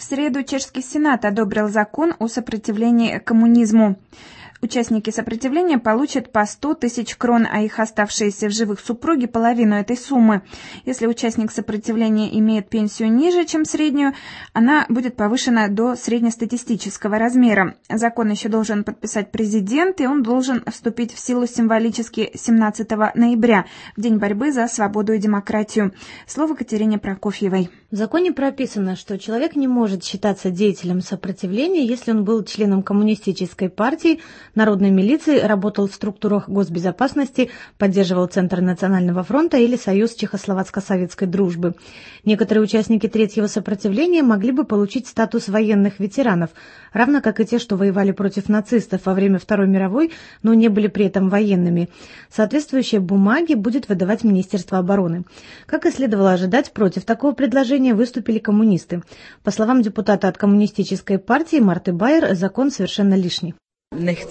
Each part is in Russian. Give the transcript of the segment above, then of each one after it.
В среду чешский Сенат одобрил закон о сопротивлении коммунизму. Участники сопротивления получат по 100 тысяч крон, а их оставшиеся в живых супруги – половину этой суммы. Если участник сопротивления имеет пенсию ниже, чем среднюю, она будет повышена до среднестатистического размера. Закон еще должен подписать президент, и он должен вступить в силу символически 17 ноября, в День борьбы за свободу и демократию. Слово Катерине Прокофьевой. В законе прописано, что человек не может считаться деятелем сопротивления, если он был членом коммунистической партии, народной милиции, работал в структурах госбезопасности, поддерживал Центр Национального фронта или Союз Чехословацко-советской дружбы. Некоторые участники третьего сопротивления могли бы получить статус военных ветеранов, равно как и те, что воевали против нацистов во время Второй мировой, но не были при этом военными. Соответствующие бумаги будет выдавать Министерство обороны. Как и следовало ожидать, против такого предложения выступили коммунисты. По словам депутата от коммунистической партии Марты Байер, закон совершенно лишний. Я не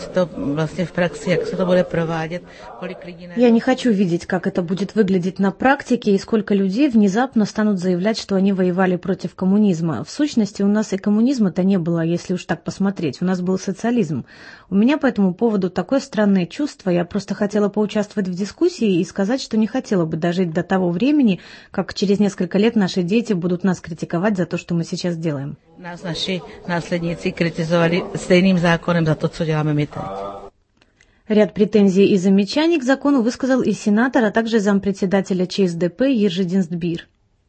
хочу видеть, как это будет выглядеть на практике и сколько людей внезапно станут заявлять, что они воевали против коммунизма. В сущности, у нас и коммунизма-то не было, если уж так посмотреть. У нас был социализм. У меня по этому поводу такое странное чувство. Я просто хотела поучаствовать в дискуссии и сказать, что не хотела бы дожить до того времени, как через несколько лет наши дети будут нас критиковать за то, что мы сейчас делаем. Nás naši následníci kritizovali stejným zákonem za to, co děláme my teď. Ряд претензий и замечаний к закону высказал и сенатор, а также зампредседателя ЧСДП Jiří Dienstbier.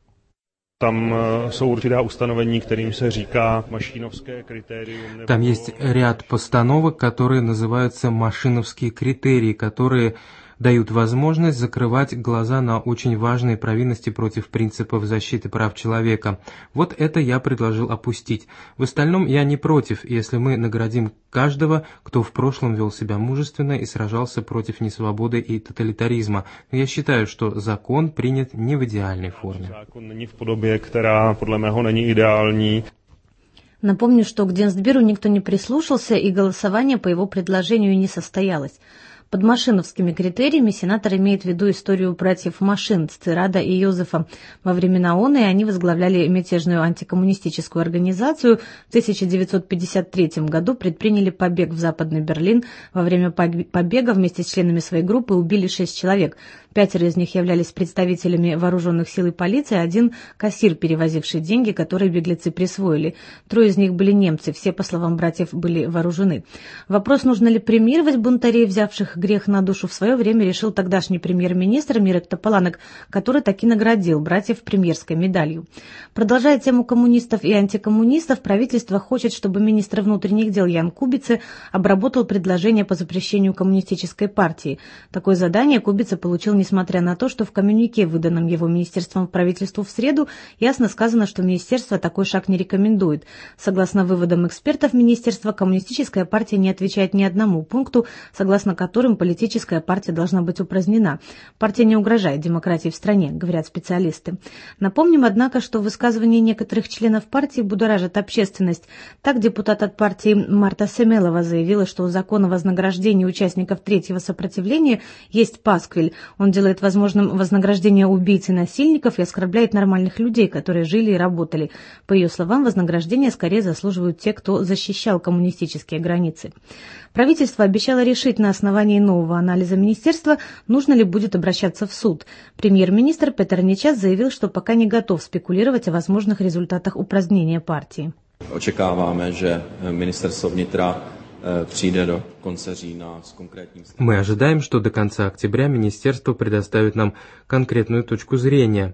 Там jsou určitá ustanovení, kterým se říká машиновské критериум. Там есть ряд постановок, которые называются машиновские критерии, которые дают возможность закрывать глаза на очень важные провинности против принципов защиты прав человека. Вот это я предложил опустить. В остальном я не против, если мы наградим каждого, кто в прошлом вел себя мужественно и сражался против несвободы и тоталитаризма. Но я считаю, что закон принят не в идеальной форме. Закон не в podobě, která podle mého není ideální. Напомню, что к Dienstbierу никто не прислушался, и голосование по его предложению не состоялось. Под машиновскими критериями сенатор имеет в виду историю братьев Машин, Ццирада и Йозефа. Во времена ООН они возглавляли мятежную антикоммунистическую организацию. В 1953 году предприняли побег в Западный Берлин. Во время побега вместе с членами своей группы убили 6 человек. 5 из них являлись представителями вооруженных сил и полиции, 1 кассир, перевозивший деньги, которые беглецы присвоили. 3 из них были немцы, все, по словам братьев, были вооружены. Вопрос, нужно ли премировать бунтарей, взявших грех на душу, в свое время решил тогдашний премьер-министр Мирек Тополанек, который таки наградил братьев премьерской медалью. Продолжая тему коммунистов и антикоммунистов, правительство хочет, чтобы министр внутренних дел Ян Кубице обработал предложение по запрещению коммунистической партии. Такое задание Кубице получил, несмотря на то, что в коммюнике, выданном его министерством правительству в среду, ясно сказано, что министерство такой шаг не рекомендует. Согласно выводам экспертов министерства, коммунистическая партия не отвечает ни одному пункту, согласно которым политическая партия должна быть упразднена. Партия не угрожает демократии в стране, говорят специалисты. Напомним, однако, что высказывания некоторых членов партии будоражат общественность. Так, депутат от партии Марта Семелова заявила, что у закона о вознаграждении участников третьего сопротивления есть пасквиль. Он делает возможным вознаграждение убийц и насильников и оскорбляет нормальных людей, которые жили и работали. По ее словам, вознаграждение скорее заслуживают те, кто защищал коммунистические границы. Правительство обещало решить на основании нового анализа министерства, нужно ли будет обращаться в суд. Премьер-министр Петр Нечас заявил, что пока не готов спекулировать о возможных результатах упразднения партии. Očekáváme, že ministerstvo vnitra přijde do konce října s konkrétním. Мы ожидаем, что до конца октября министерство предоставит нам конкретную точку зрения.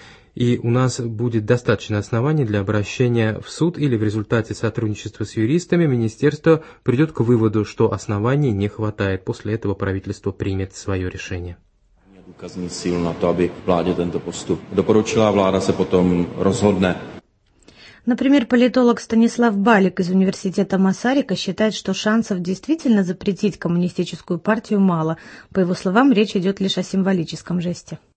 И у нас будет достаточно оснований для обращения в суд, или в результате сотрудничества с юристами министерство придет к выводу, что оснований не хватает. После этого правительство примет свое решение. Důkazní sílu na to, aby vládě tento postup doporučila, vláda se potom rozhodne. Например, политолог Станислав Балик из университета Масарика считает, что шансов действительно запретить коммунистическую партию мало. По его словам, речь идет лишь о символическом жесте.